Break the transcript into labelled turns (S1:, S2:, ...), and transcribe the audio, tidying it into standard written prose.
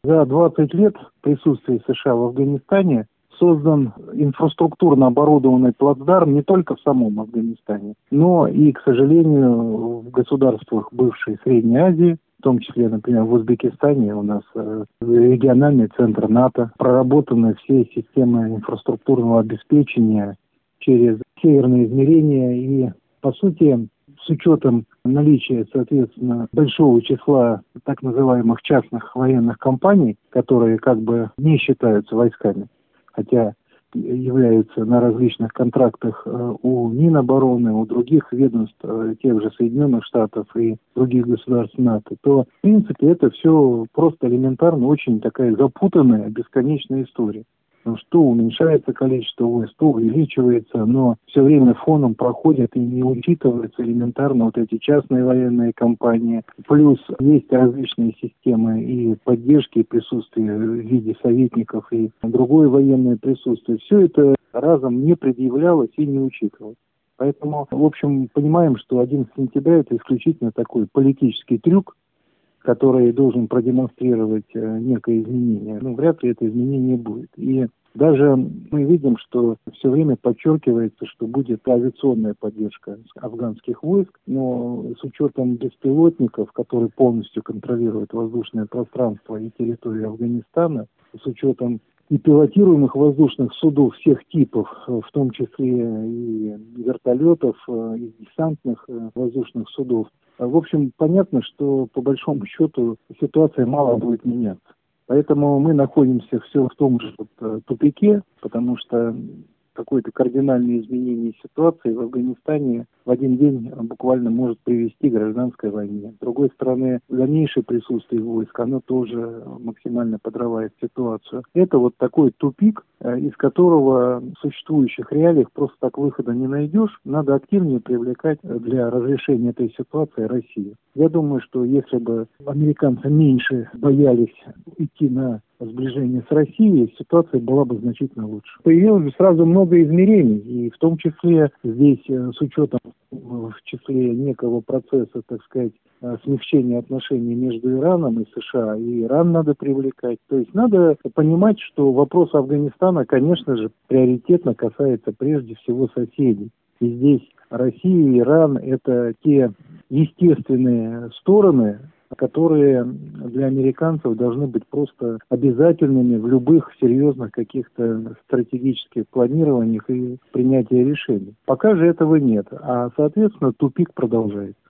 S1: За 20 лет присутствия США в Афганистане создан инфраструктурно оборудованный плацдарм не только в самом Афганистане, но и, к сожалению, в государствах бывшей Средней Азии, в том числе, например, в Узбекистане у нас региональный центр НАТО, проработаны все системы инфраструктурного обеспечения через северные измерения и, по сути, с учетом наличия, соответственно, большого числа так называемых частных военных компаний, которые как бы не считаются войсками, хотя являются на различных контрактах у Минобороны, у других ведомств, тех же Соединенных Штатов и других государств НАТО, то, в принципе, это все просто элементарно очень такая запутанная, бесконечная история. Потому что то уменьшается количество войск, то увеличивается, но все время фоном проходят и не учитываются элементарно вот эти частные военные компании. Плюс есть различные системы и поддержки, и присутствия в виде советников, и другое военное присутствие. Все это разом не предъявлялось и не учитывалось. Поэтому, в общем, понимаем, что 11 сентября это исключительно такой политический трюк, который должен продемонстрировать некое изменение. Но вряд ли это изменение будет. И даже мы видим, что все время подчеркивается, что будет авиационная поддержка афганских войск, но с учетом беспилотников, которые полностью контролируют воздушное пространство и территорию Афганистана, с учетом и пилотируемых воздушных судов всех типов, в том числе и вертолетов, и десантных воздушных судов. В общем, понятно, что по большому счету ситуация мало будет меняться. Поэтому мы находимся все в том же тупике, потому что какое-то кардинальное изменение ситуации в Афганистане в один день буквально может привести к гражданской войне. С другой стороны, дальнейшее присутствие войск, оно тоже максимально подрывает ситуацию. Это вот такой тупик, из которого в существующих реалиях просто так выхода не найдешь. Надо активнее привлекать для разрешения этой ситуации Россию. Я думаю, что если бы американцы меньше боялись идти на сближение с Россией, ситуация была бы значительно лучше. Появилось бы сразу много измерений, и в том числе здесь с учетом в числе некого процесса, так сказать, смягчения отношений между Ираном и США, и Иран надо привлекать. То есть надо понимать, что вопрос Афганистана, конечно же, приоритетно касается прежде всего соседей. И здесь Россия и Иран – это те естественные стороны, которые для американцев должны быть просто обязательными в любых серьезных каких-то стратегических планированиях и принятии решений. Пока же этого нет, а, соответственно, тупик продолжается.